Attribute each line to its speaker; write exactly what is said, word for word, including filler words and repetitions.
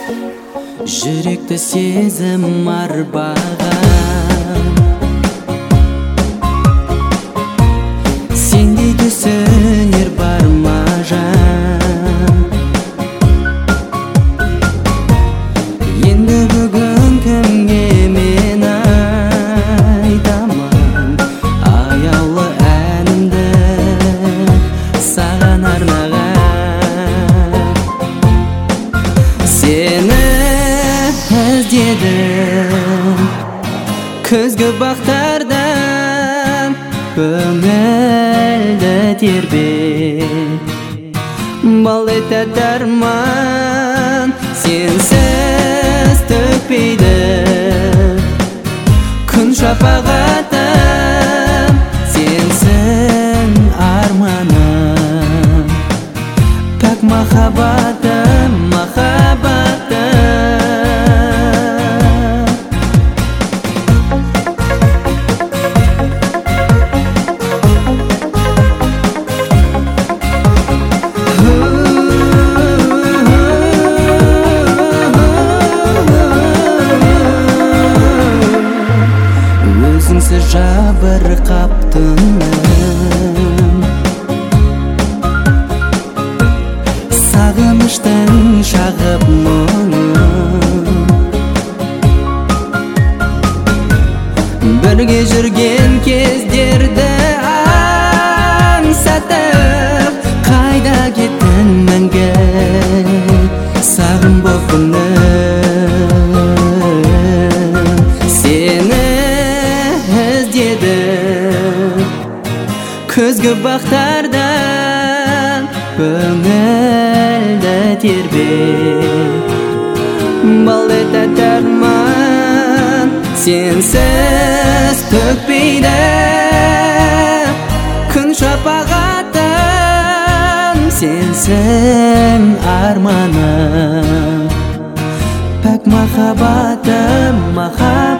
Speaker 1: Жүректі сезім арбаған, сендей түсінер бар ма жан? Енді бүгін кімге мен айтамын аяулы әнімді саған арнаған. Сені іздедім күзгі бақтардан, көңілді тербеп балдай тәтті арман. Сенсіз төкпейді күн шапағатым, сенсің арманым, пәк махаббатым, махаббатым. Өзіңсіз жабырқап түнім, сағыныштың шағып мұңым. Бірге жүрген кездерді аңсатып, қайда кеттің мәңгі сағым боп күнім. Сені күзгі бақтардан, көңілді тербеп балдай тәтті арман. Сенсіз төкпейді күн шапағатым, сенсің арманым, пәк махаббатым, махаббатым.